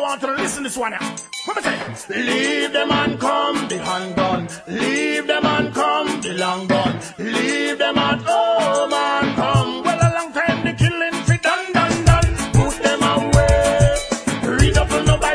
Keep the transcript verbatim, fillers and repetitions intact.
want to listen to this one now. What I say? Leave them and come the handgun. Leave them and come the long gun. Leave them at home and come. Well, a long time the killing fi done, done, done. Put them away. Read up on the